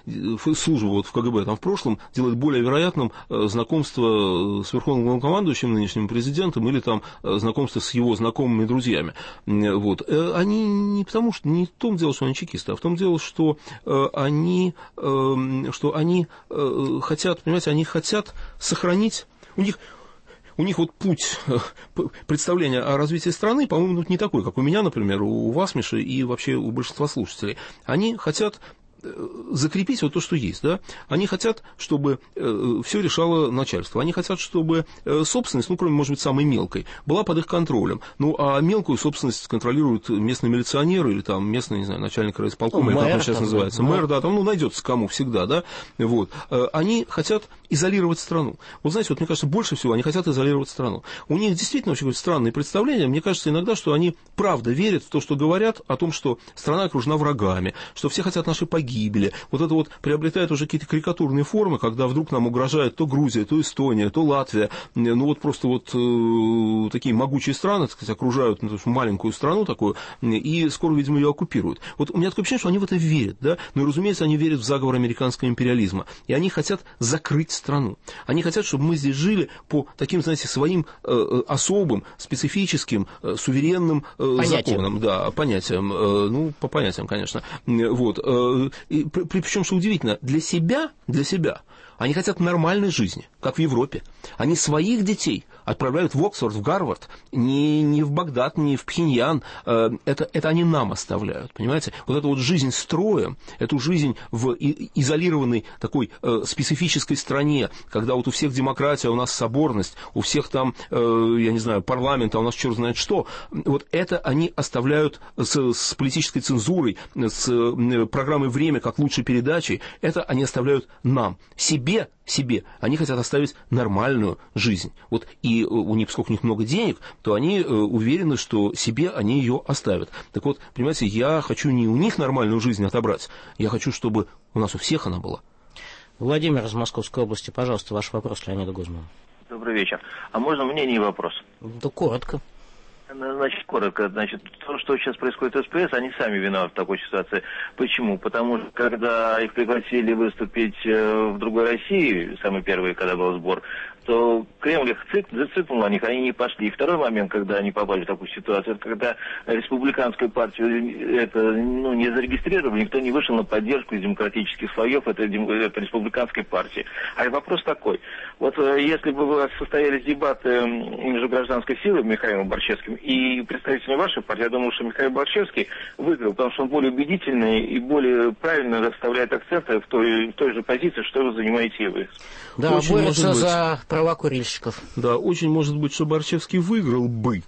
служба вот в КГБ там в прошлом делает более вероятным э, знакомство с верховным главнокомандующим, нынешним президентом, или там э, знакомство с его знакомыми друзьями. Вот. Э, они не потому, что не в том дело, что они чекисты, а в том дело, что э, они, э, что они э, хотят, понимаете, они хотят сохранить, у них У них вот путь представления о развитии страны, по-моему, не такой, как у меня, например, у вас, Миша, и вообще у большинства слушателей. Они хотят закрепить вот то, что есть, да? Они хотят, чтобы э, все решало начальство. Они хотят, чтобы э, собственность, ну, кроме, может быть, самой мелкой, была под их контролем. Ну, а мелкую собственность контролируют местные милиционеры или там местный, не знаю, начальник райисполкома, или как он сейчас называется. Мэр, мэр, да, там, ну, найдется кому всегда, да? Вот. Э, они хотят изолировать страну. Вот, знаете, вот мне кажется, больше всего они хотят изолировать страну. У них действительно очень странные представления. Мне кажется иногда, что они правда верят в то, что говорят о том, что страна окружена врагами, что все хотят нашей погибели. Гибели. Вот это вот приобретает уже какие-то карикатурные формы, когда вдруг нам угрожает то Грузия, то Эстония, то Латвия. Ну вот просто вот э, такие могучие страны, так сказать, окружают ну, маленькую страну такую, и скоро, видимо, ее оккупируют. Вот у меня такое ощущение, что они в это верят, да? Но и, разумеется, они верят в заговор американского империализма. И они хотят закрыть страну. Они хотят, чтобы мы здесь жили по таким, знаете, своим э, особым, специфическим, э, суверенным э, законам. Да, понятиям. Э, ну, по понятиям, конечно. Вот. Э, И, причем, что удивительно, для себя, для себя они хотят нормальной жизни, как в Европе. Они своих детей отправляют в Оксфорд, в Гарвард, не, не в Багдад, не в Пхеньян. Это, это они нам оставляют, понимаете? Вот эту вот жизнь строем, эту жизнь в изолированной такой э, специфической стране, когда вот у всех демократия, у нас соборность, у всех там, э, я не знаю, парламент, а у нас черт знает что. Вот это они оставляют с, с политической цензурой, с э, программой «Время» как лучшей передачей. Это они оставляют нам, себе. Себе, себе, они хотят оставить нормальную жизнь. Вот, и у них, поскольку у них много денег, то они уверены, что себе они ее оставят. Так вот, понимаете, я хочу не у них нормальную жизнь отобрать, я хочу, чтобы у нас у всех она была. Владимир из Московской области, пожалуйста, ваш вопрос Леониду Гозману. Добрый вечер. А можно мнение и вопрос? Да коротко. Значит, коротко, значит, то, что сейчас происходит в СПС, они сами виноваты в такой ситуации. Почему? Потому что, когда их пригласили выступить в другой России, самый первый, когда был сбор, то Кремль их зацикнул на них, они не пошли. И второй момент, когда они попали в такую ситуацию, это когда республиканскую партию это, ну, не зарегистрировали, никто не вышел на поддержку из демократических слоев этой, этой республиканской партии. А вопрос такой. Вот если бы у вас состоялись дебаты между гражданской силой Михаилом Борщевским и представителями вашей партии, я думаю, что Михаил Борщевский выиграл, потому что он более убедительный и более правильно расставляет акценты в той, в той же позиции, что вы занимаете и вы. Да, борется за права курильщиков. Да, очень может быть, что Борщевский выиграл бы.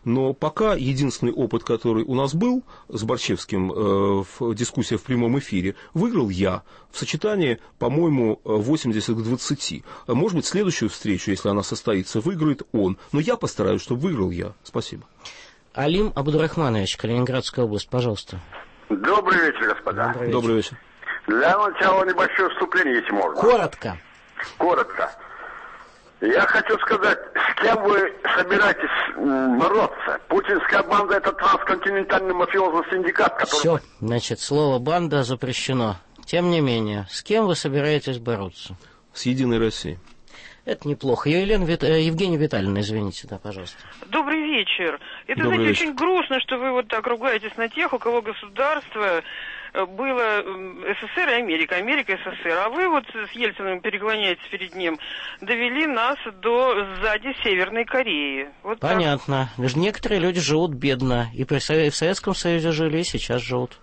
Но пока единственный опыт, который у нас был с Борчевским э, в дискуссии в прямом эфире, выиграл я в сочетании, по-моему, восемьдесят к двадцати. Может быть, следующую встречу, если она состоится, выиграет он. Но я постараюсь, чтобы выиграл я. Спасибо. Алим Абдурахманович, Калининградская область, пожалуйста. Добрый вечер, господа. Добрый вечер. Добрый вечер. Для начала небольшое вступление, если можно. Коротко. Коротко. Я хочу сказать, с кем вы собираетесь бороться? Путинская банда – это трансконтинентальный мафиозный синдикат, который... Все, значит, слово «банда» запрещено. Тем не менее, с кем вы собираетесь бороться? С «Единой Россией». Это неплохо. Елена Вит... Евгения Витальевна, извините, да, пожалуйста. Добрый вечер. Это, Добрый знаете, вечер. очень грустно, что вы вот так ругаетесь на тех, у кого государство было СССР и Америка, Америка, СССР. А вы вот с Ельциным переклоняетесь перед ним, довели нас до сзади Северной Кореи. Вот понятно. Так. Некоторые люди живут бедно. И при Совет... в Советском Союзе жили, и сейчас живут.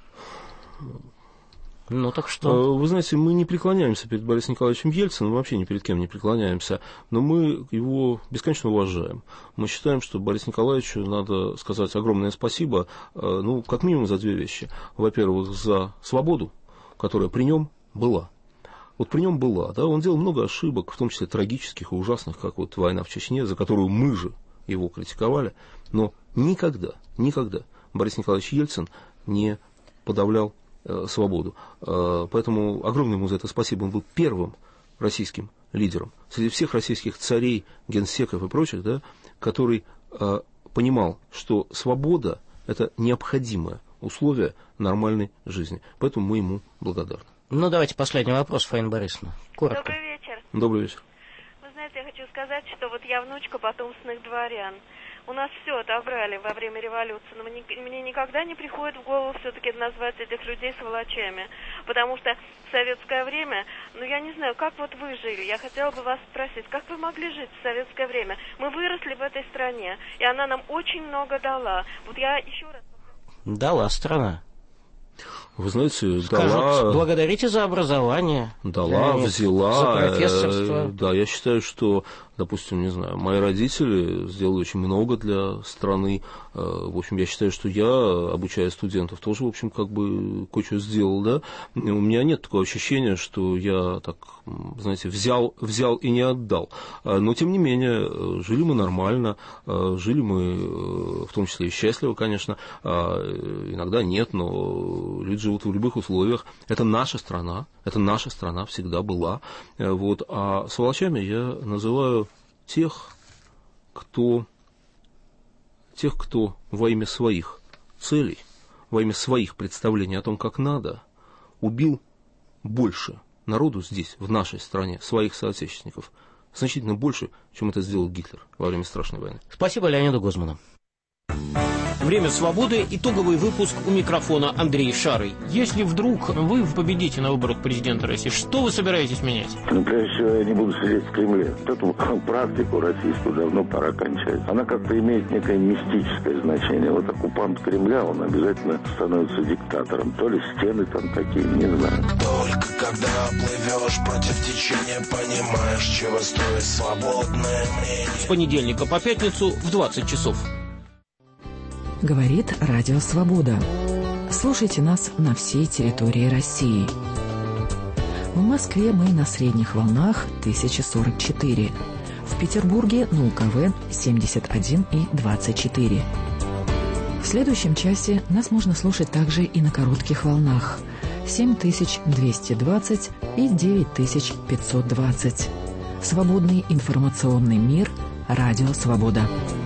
Ну, так что? Вы знаете, мы не преклоняемся перед Борисом Николаевичем Ельциным, вообще ни перед кем не преклоняемся, но мы его бесконечно уважаем. Мы считаем, что Борису Николаевичу надо сказать огромное спасибо, ну, как минимум за две вещи. Во-первых, за свободу, которая при нем была. Вот при нем была, да, он делал много ошибок, в том числе трагических и ужасных, как вот война в Чечне, за которую мы же его критиковали, но никогда, никогда Борис Николаевич Ельцин не подавлял свободу. Поэтому огромное ему за это спасибо. Он был первым российским лидером среди всех российских царей, генсеков и прочих, да, который понимал, что свобода – это необходимое условие нормальной жизни. Поэтому мы ему благодарны. Ну, давайте последний вопрос, Фаина Борисовна. Коротко. Добрый вечер. Добрый вечер. Вы знаете, я хочу сказать, что вот я внучка потомственных дворян. У нас все отобрали во время революции, но мне, мне никогда не приходит в голову все-таки назвать этих людей сволочами, потому что в советское время, ну я не знаю, как вот вы жили, я хотела бы вас спросить, как вы могли жить в советское время? Мы выросли в этой стране, и она нам очень много дала. Вот я еще раз... Дала страна. Вы знаете, Скажут, дала... благодарите за образование. Дала, за, взяла. За профессорство. Да, я считаю, что, допустим, не знаю, мои родители сделали очень много для страны. В общем, я считаю, что я, обучая студентов, тоже, в общем, как бы кое-что сделал, да. У меня нет такого ощущения, что я так, знаете, взял, взял и не отдал. Но, тем не менее, жили мы нормально, жили мы, в том числе и счастливо, конечно. Иногда нет, но люди живут в любых условиях. Это наша страна, это наша страна всегда была. Вот. А сволочами я называю тех, кто, тех, кто во имя своих целей, во имя своих представлений о том, как надо, убил больше народу здесь, в нашей стране, своих соотечественников, значительно больше, чем это сделал Гитлер во время страшной войны. Спасибо Леониду Гозману. Время свободы. Итоговый выпуск, у микрофона Андрей Шарый. Если вдруг вы победите на выборах президента России, что вы собираетесь менять? Ну, прежде всего, я не буду сидеть в Кремле. Эту практику российскую давно пора кончать. Она как-то имеет некое мистическое значение. Вот оккупант Кремля, он обязательно становится диктатором. То ли стены там такие, не знаю. Только когда плывешь против течения, понимаешь, чего стоит свободное мнение. С понедельника по пятницу в двадцать часов. Говорит Радио Свобода. Слушайте нас на всей территории России. В Москве мы на средних волнах тысяча сорок четыре. В Петербурге на УКВ семьдесят один и двадцать четыре. В следующем часе нас можно слушать также и на коротких волнах семь тысяч двести двадцать и девять тысяч пятьсот двадцать. Свободный информационный мир. Радио Свобода.